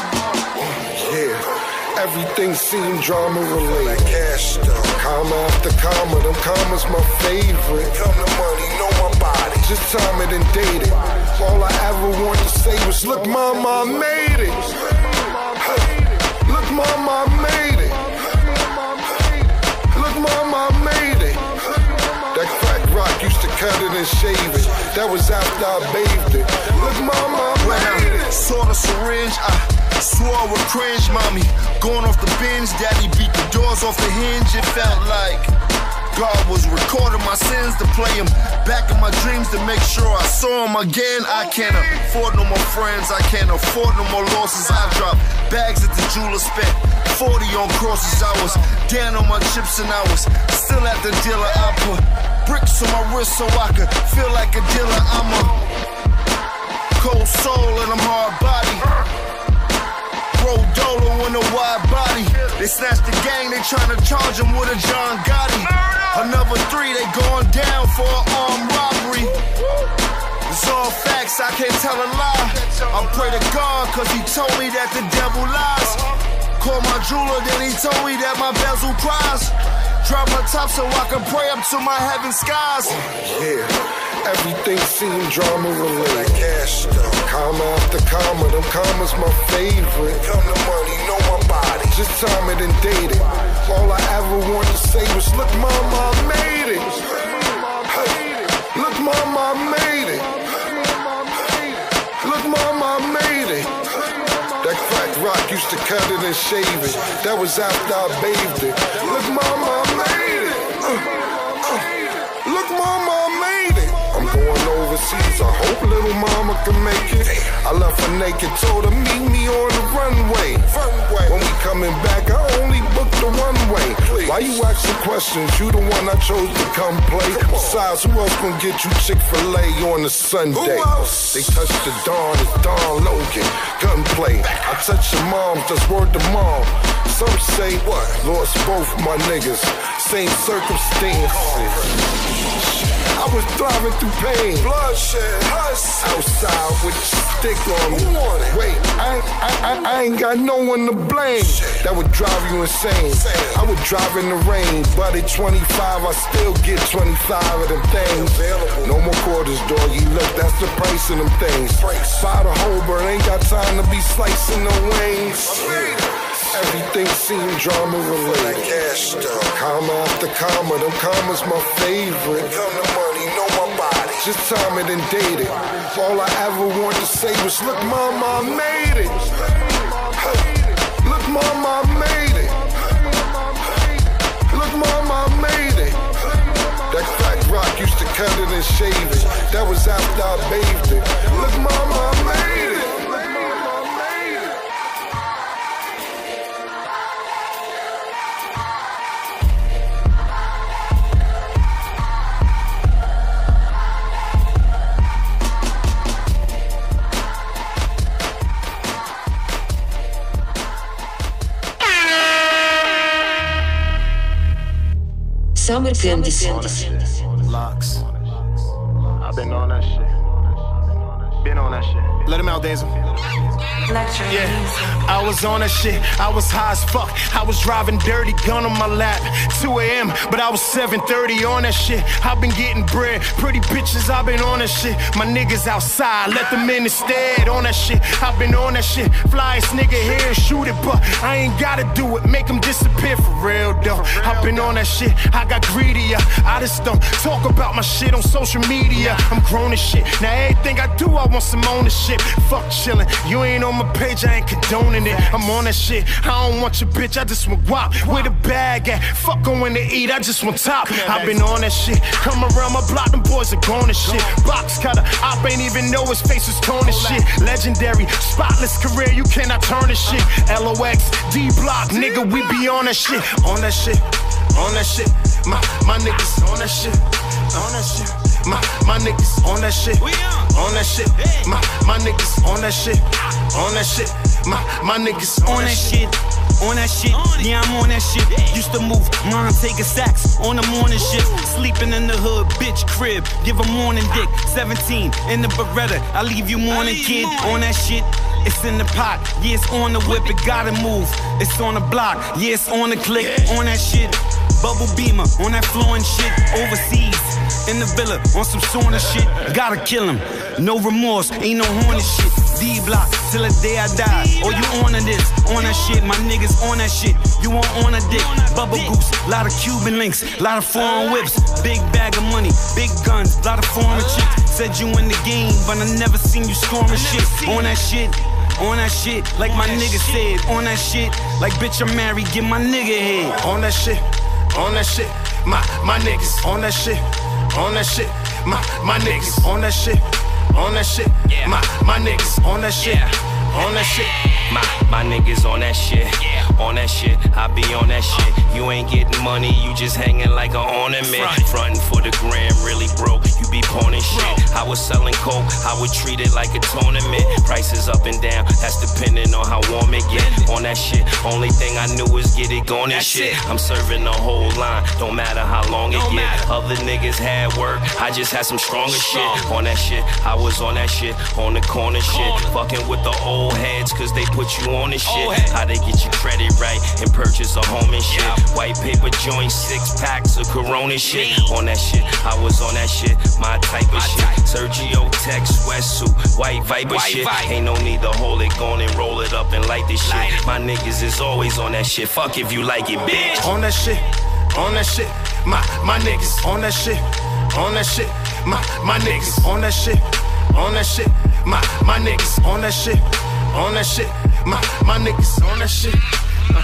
Yeah, everything seemed drama related. Cash stuff, comma after comma, them commas my favorite. Come to money, know my body, just time it and date it. All I ever wanted to say was, look, mama, I made it. Hey, look, mama, I made it. Look, mama, I made it. That crack rock used to cut it and shave it. That was after I bathed it. Look, mama, I made it. Saw the syringe, I swore with cringe, mommy. Going off the binge, daddy beat the doors off the hinge. It felt like God was recording my sins to play him back in my dreams to make sure I saw him again. I can't afford no more friends, I can't afford no more losses. I dropped bags at the jeweler, spent forty on crosses. I was down on my chips and I was still at the dealer. I put bricks on my wrist so I could feel like a dealer. I'm a cold soul and I'm hard body. Roll Dolo in a wide body. They snatched the gang, they tryna charge him with a John Gotti. Another three, they going down for an armed robbery. It's all facts, I can't tell a lie. I pray to God, cause he told me that the devil lies. Called my jeweler, then he told me that my bezel cries. Drop my top so I can pray up to my heaven skies. Yeah, everything seemed drama related. Cash stuff, comma after comma, them commas my favorite. Come to money, know my body, just time it and date it. All I ever wanted to say was, look, mama, I made it. Hey, look, mama, I made it. Look, mama, I made it. That crack rock used to cut it and shave it. That was after I bathed it. Look, mama, I made it. Uh, uh, look, mama, I made it. I'm going overseas, I hope little mama can make it. I left her naked, told her meet me on the runway. When we coming back, I only booked the one way. Why you asking questions? You the one I chose to come play. Besides, who else gonna get you Chick-fil-A on a Sunday? They touched the Dawn, it's Don Logan. Gunplay, I touch your mom, just word to mom. Some say, what? Lost both my niggas, same circumstances. I was thriving through pain, bloodshed, hustle. Outside with a stick on me. Wait, I, I, I, I ain't got no one to blame. That would drive you insane. I would drive in the rain, but at twenty-five, I still get twenty-five of them things. No more quarters, doggy. Look, that's the price of them things. Buy the whole bird, ain't got time to be slicing the wings. Everything seemed drama related. Cash stuff, comma after comma, them commas my favorite. Come to money, know my body, just time it and date it. All I ever wanted to say was, look, mama, I made it. Hey, look, mama, I made it. Look, mama, I made it. That crack rock used to cut it and shave it. That was after I bathed it. Look, mama, I made it. Summer Candies. Locks. I've been on that shit. Been on that shit. Let him out, Denzel. Yeah, I was on that shit. I was high as fuck. I was driving dirty, gun on my lap. two a.m., but I was seven thirty on that shit. I've been getting bread. Pretty bitches, I've been on that shit. My niggas outside, let them in instead on that shit. I've been on that shit. Flyest nigga here, shoot it, but I ain't gotta do it. Make them disappear for real, though. I've been on that shit. I got greedier. I just don't talk about my shit on social media. I'm grown as shit. Now everything I do, I want some ownership. Fuck chillin'. You ain't on my page, I ain't condoning it. I'm on that shit. I don't want your bitch, I just want guap. Where the bag at? Fuck going to eat, I just want top. I've been on that shit. Come around my block, them boys are gone and shit. Box cutter, op ain't even know his face was torn and shit. Legendary, spotless career, you cannot turn this shit. L O X, D Block, nigga, we be on that shit. On that shit, on that shit. My, my niggas on that shit. On that shit. My, my niggas on that shit. On that shit. My, my niggas on that shit. On that shit. My, my niggas on that shit. On that shit, yeah, I'm on that shit. Used to move, mom taking sacks on the morning shift. Sleeping in the hood, bitch crib, give a morning dick. seventeen in the Beretta, I leave you morning kid. On that shit, it's in the pot. Yeah, it's on the whip, it gotta move. It's on the block, yeah, it's on the click, on that shit. Bubble beamer, on that flowing shit. Overseas, in the villa, on some sauna shit. Gotta kill him, no remorse, ain't no horny shit. D-block, till the day I die. Or you on to this, on that shit. My niggas on that shit, you want on a dick. Bubble goose, lot of Cuban links, lot of foreign whips. Big bag of money, big guns, lot of foreign chicks. Said you in the game, but I never seen you scoring shit. On that shit, on that shit, like my nigga said. On that shit, like bitch I'm married, get my nigga head. On that shit, on that shit, my my niggas. On that shit, on that shit, my my niggas. On that shit, on that shit, my my niggas. On that shit, on that shit. My, my niggas on that shit, on that shit, I be on that shit. You ain't getting money, you just hanging like an ornament. Frontin' for the gram, really broke, you be pawning shit. I was selling coke, I would treat it like a tournament. Prices up and down, that's depending on how warm it get. On that shit, only thing I knew was get it going and shit. I'm serving the whole line, don't matter how long it get. Other niggas had work, I just had some stronger shit. On that shit, I was on that shit, on the corner shit. Fucking with the old heads, cause they put you on this shit. How they get your credit right and purchase a home and shit. White paper joints, six packs of Corona shit. On that shit, I was on that shit, my type of shit. Sergio Tech sweatsuit, white Viper shit. Ain't no need to hold it, go on and roll it up and light this shit. My niggas is always on that shit. Fuck if you like it, bitch. On that shit, on that shit, my my niggas. On that shit, on that shit, my my niggas. On that shit, on that shit, my my niggas. On that shit, on that shit, my my niggas. On that shit. Uh.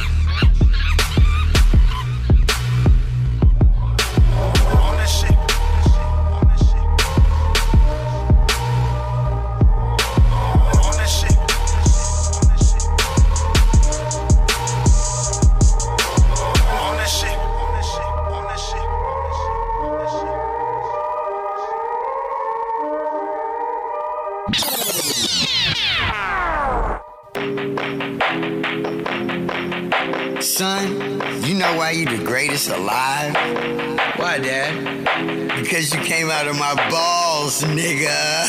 On that shit. On that shit. On that shit. On that shit. Son, you know why you the greatest alive? Why, Dad? Because you came out of my balls, nigga.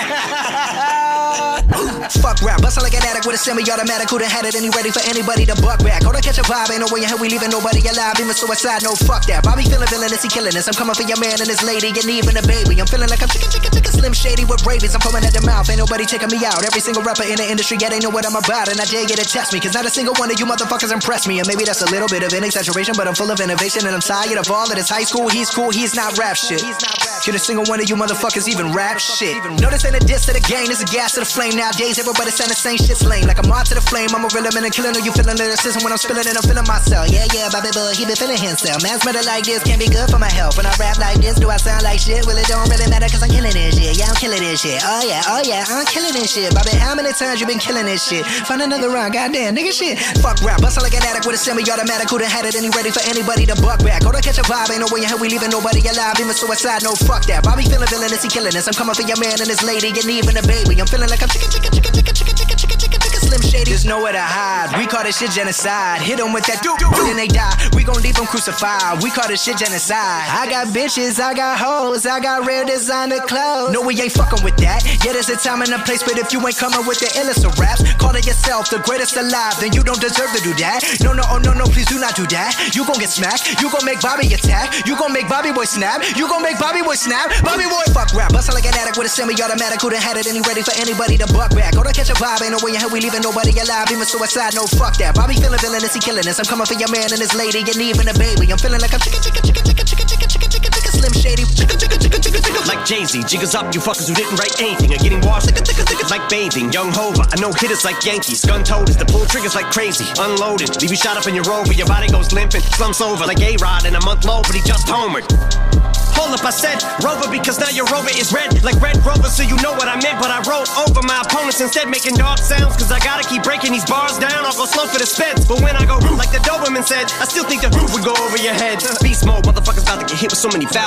Fuck rap, bustin' like an addict with a semi-automatic. Who done had it and he ready for anybody to buck back? Hold on, catch a vibe, ain't no way in hell we leaving nobody alive. Even suicide, no fuck that. Bobby feeling villainous, he killing us. I'm coming for your man and his lady, and even a baby. I'm feeling like I'm chicken, chicken, chicken, slim shady with rabies. I'm foaming at the mouth, ain't nobody checking me out. Every single rapper in the industry, yeah, they know what I'm about. And I dare you to test me, cause not a single one of you motherfuckers impress me. And maybe that's a little bit of an exaggeration, but I'm full of innovation. And I'm tired of all of this high school, he's cool, he's not rap shit. Should a single one of you motherfuckers even rap shit? No, this ain't a diss to the game, this is a gas to the flame. Nowadays, everybody saying the same shit's lame. Like a moth to the flame, I'm a real man and killing. Are you feeling lyricism when I'm spilling it? I'm feeling myself. Yeah, yeah, Bobby Boy, he been feeling himself. Man's better like this, can't be good for my health. When I rap like this, do I sound like shit? Well, it don't really matter cause I'm killing this shit. Yeah, I'm killing this shit. Oh yeah, oh yeah, I'm killing this shit. Bobby, how many times you been killing this shit? Find another round, goddamn, nigga shit. Fuck rap, bustin' like an addict with a semi-automatic. Who done had it and he ready for anybody to buck back? Hold on, catch a vibe, ain't no way in hell we leaving nobody alive. Even suicide, no fuck that. Bobby feeling villainous, he killing us. I'm coming for your man and his lady, and even a baby. I'm feeling like I'm chicken, chicken, chicken, chicken, chicken, chicken, chicken, chicken, chicken, slim shady. There's nowhere to hide. We call this shit genocide. Hit them with that doo doo, then they die. We gon' leave them crucified. We call this shit genocide. I got bitches, I got hoes, I got rare designer clothes. No, we ain't fucking with that. Yeah, there's a time and a place, but if you ain't coming with the illest of raps, calling yourself the greatest alive, then you don't deserve to do that. No, no, oh no, no, please do not do that. You gon' get smacked. You gon' make Bobby attack. You gon' make Bobby Boy snap. You gon' make Bobby Boy snap. Bobby Boy fuck rap. Bustin' like an addict with a semi-automatic. Who done had it and he ready for anybody to buck back? Go to catch a vibe, ain't no way in hell we leaving nobody alive. Even suicide, no fuck that. Bobby feeling villainous, he killing us. I'm coming for your man and his lady, and even a baby. I'm feeling like I'm chicken, chicken, chicken, chicken, chicken, chicken, chicken, chicken, chicken, slim shady. Chicken, chicken, chicken, chicken, chicken. Like Jay-Z, jiggers up, you fuckers who didn't write anything are getting washed. Like bathing, young Hova. I know hitters like Yankees, gun toters, the pull triggers like crazy. Unloaded, leave you shot up in your rover. Your body goes limping, slumps over like A-Rod in a month low, but he just homered. Hold up, I said Rover because now your Rover is red like Red Rover, so you know what I meant. But I wrote over my opponents instead, making dark sounds, cause I gotta keep breaking these bars down. I'll go slow for the speds, but when I go like the Doberman said, I still think the roof would go over your head. Beast mode, motherfuckers about to get hit with so many vowels.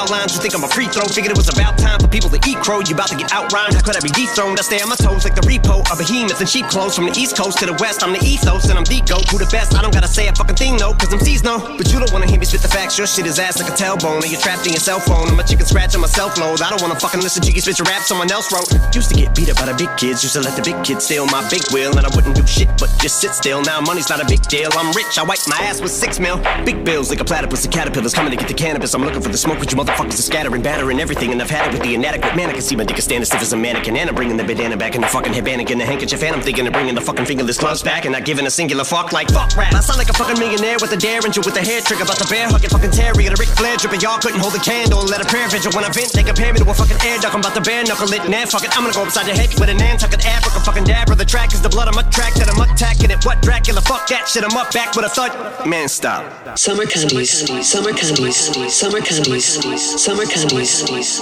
foul lines. You think I'm a free throw? Figured it was about time for people to eat crow. You about to get outrhymed? How could I be dethroned? I stay on my toes like the repo. A behemoth in cheap clothes. From the east coast to the west, I'm the ethos and I'm the GOAT. Who the best? I don't gotta say a fucking thing, no, cause I'm C's no. But you don't wanna hear me spit the facts. Your shit is ass like a tailbone. And you're trapped in your cell phone. I'm a chicken scratch on my self-load. I don't wanna fucking listen to you spit your rap someone else wrote. Used to get beat up by the big kids. Used to let the big kids steal my big wheel. And I wouldn't do shit but just sit still. Now money's not a big deal. I'm rich. I wipe my ass with six mil. Big bills like a platypus and caterpillars coming to get the cannabis. I'm looking for the smoke, but you motherfuckers are scattering, battering everything. And I've had it with the inadequate man. I can see my dick is standing stiff as a mannequin. And I'm bringing the bandana back in the fucking headband and the handkerchief. And I'm thinking of bringing the fucking fingerless gloves back. And not giving a singular fuck like fuck rap. I sound like a fucking millionaire with a derringer with a hair trigger. About the bear hugging fucking terrier. The Ric Flair dripping. Y'all couldn't hold a candle and let a prayer vigil. When I vent, they compare me to a fucking air duck. I'm about to bare knuckle it. Nah, fuck it. I'm gonna go upside your head with a Nantucket Africa fucking dabber. The track is the blood I'm attracted. I'm attacking it. What Dracula? Fuck that shit. I'm up back with a thud. Man, stop. Summer candies, summer candies, summer candies, summer candies.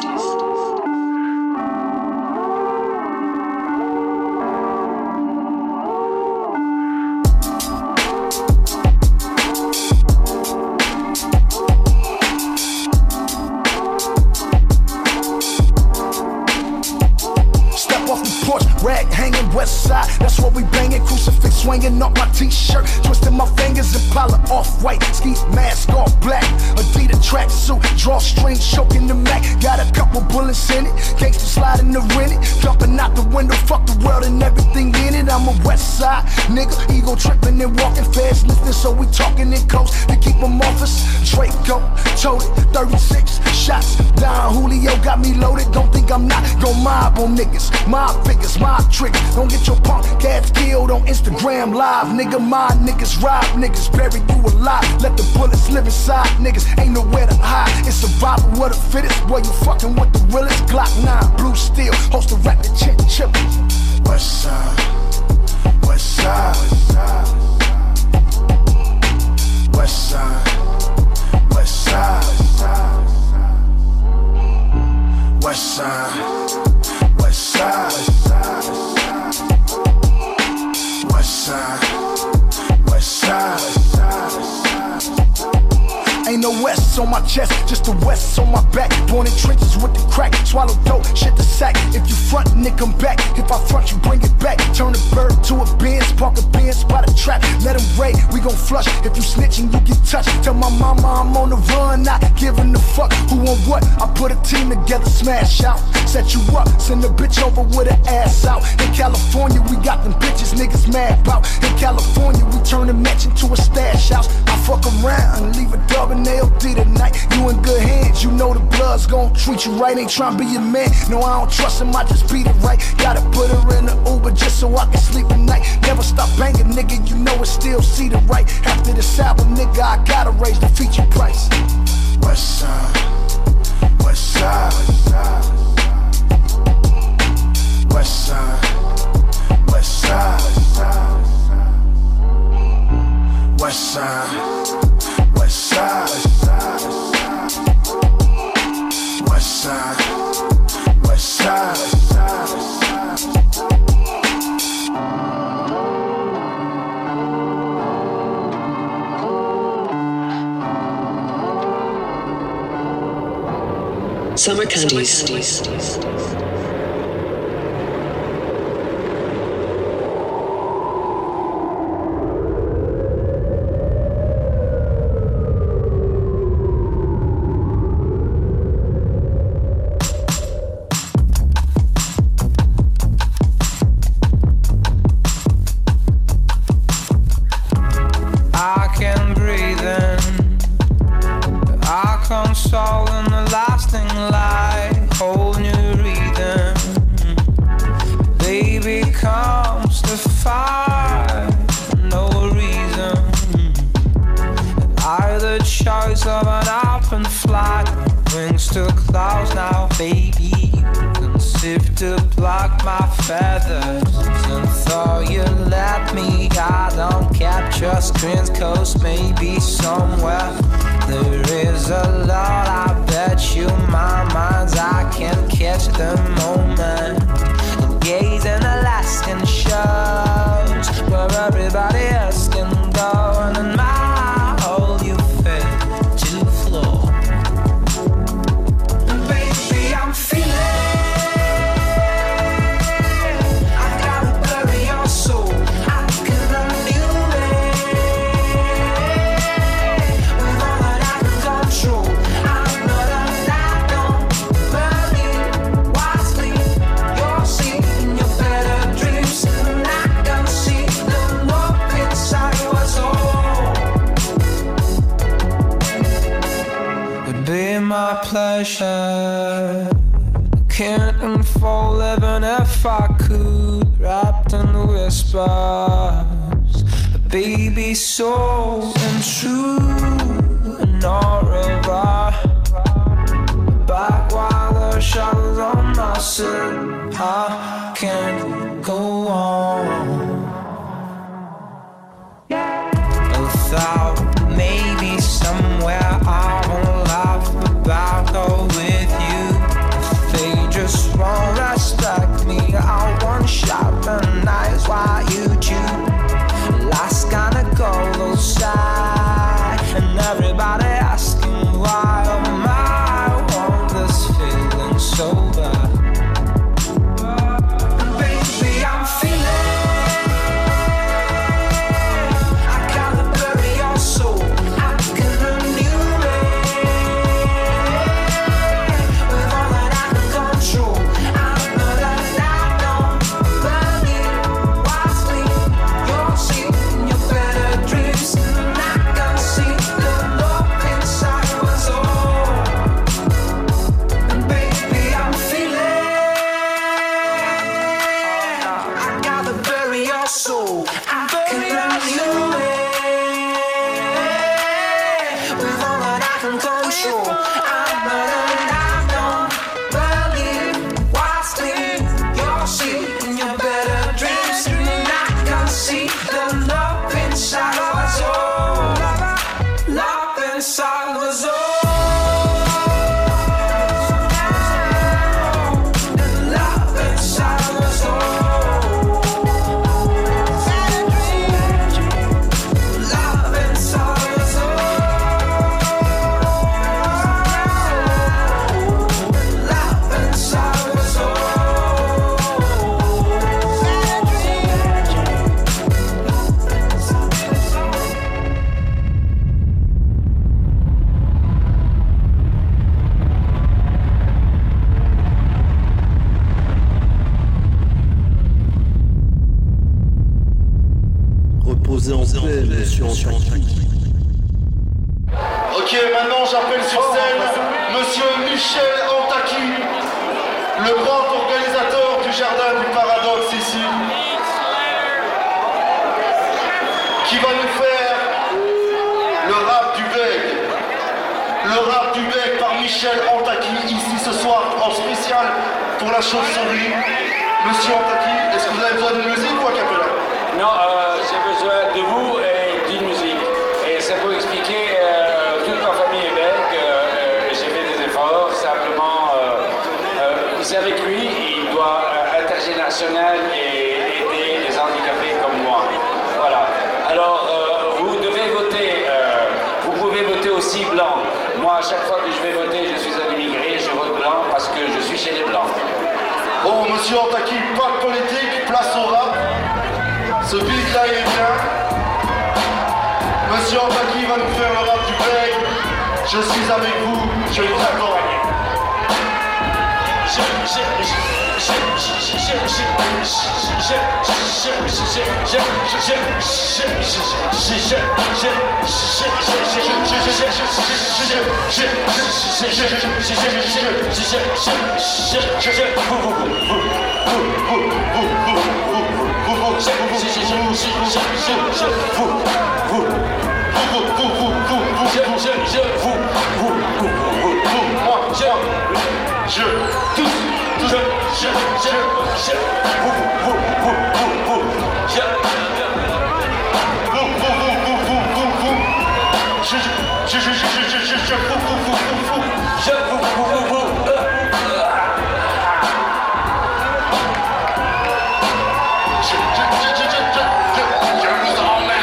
Rag hanging west side, that's what we banging. Crucifix swinging up my t-shirt, twisting my fingers and Impala off-white, ski mask all black, Adidas tracksuit, drawstring choking the Mac. Got a couple bullets in it, gangsta sliding the rent it, jumping out the window, fuck the world and everything in it. I'm a west side nigga, ego tripping and walking fast, listening, so we talking in coast to keep them off us. Draco, toted, thirty-six shots down. Julio got me loaded, don't think I'm not gon' mob on niggas. Mob figures, mob tricks, don't get your punk cats killed on Instagram live. Nigga, my niggas rob niggas, bury you alive. Let the bullets live inside niggas, ain't nowhere to hide. It's survival of the fittest, boy, you fucking with the realest. Glock nine, blue steel, host a record, chin chip. West side, west side, west side, west side, west side, west side, west side, west side. Ain't no west on my chest, just the west on my back. Born in trenches with the crack, swallow dope, shit the sack. If you front, nigga, come back. If I front, you bring it back. Turn a bird to a Benz, park a Benz by the trap. Let him raid, we gon' flush. If you snitching, you get touched. Tell my mama I'm on the run, not giving a fuck who on what. I put a team together, smash out, set you up, send a bitch over with her ass out. In California, we got them bitches niggas mad about. In California, we turn a match into a stash house. I fuck around and leave a dub and L D tonight. You in good hands, you know the blood's gon' treat you right. Ain't tryna be your man, no I don't trust him, I just beat it right. Gotta put her in the Uber just so I can sleep at night. Never stop banging, nigga, you know it still see the right. After this album, nigga, I gotta raise the feature price. West side, west side, west side, west side, west side. West side, west side, west side. Summer candies. Coast, maybe somewhere there is a lot. I bet you my mind's I can catch the moment and gaze in Alaskan shows where everybody else can go, and in my hole you fit to the floor. my pleasure. Can't unfold even if I could. Wrapped in whispers, a baby so untrue. And au revoir. Back while the shadows on my side. I can't go on without maybe somewhere I will laugh about or with you. If they just won't respect me, I want sharpen eyes while you chew. Last gonna go those side, and everybody asking why am I want this feeling so bad. Baby, I'm feeling Ok, maintenant j'appelle sur scène Monsieur Michel Antaki, le grand organisateur du Jardin du Paradoxe ici, qui va nous faire le rap du Beg. Le rap du Beg par Michel Antaki, ici ce soir en spécial pour la chauve-souris. Monsieur Antaki, est-ce que vous avez besoin de musique ou a cappella? Non, euh, j'ai besoin de vous et d'une musique. Et c'est pour expliquer, euh, toute ma famille est bègue, euh, j'ai fait des efforts, simplement, euh, euh, c'est avec lui, il doit euh, intergénérationnel et aider les handicapés comme moi. Voilà. Alors, euh, vous devez voter, euh, vous pouvez voter aussi blanc. Moi, à chaque fois que je vais voter, je suis un immigré, je vote blanc parce que je suis chez les blancs. Bon, Monsieur Antaki, pas de politique, place au rap. Ce beat-là est bien. Monsieur Antaki va nous faire le rap du Beg. Je suis avec vous, je vous accompagne. Je, tous, tous, je, je, je, je, vous, vous, vous, vous, vous, je, vous, vous, vous, vous, vous, vous, je, je, je, je, je, je, je, vous, vous, vous, vous, vous, je, vous, vous, vous, vous, je, je, je, je, je, je, je vous emmène.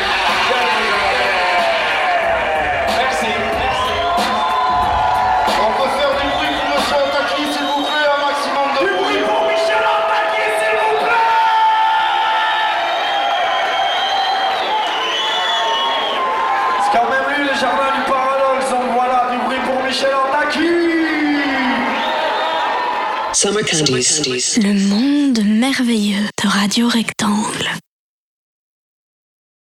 Merci. On peut faire du bruit pour Monsieur Antaki, s'il vous plaît, un maximum de bruit. Du bruit pour Michel Antaki, s'il vous plaît. C'est quand même lui, le Jardin du Paradoxe, donc voilà, du bruit pour Michel Antaki. Summer Candies. Le monde merveilleux de Radio Rectangle.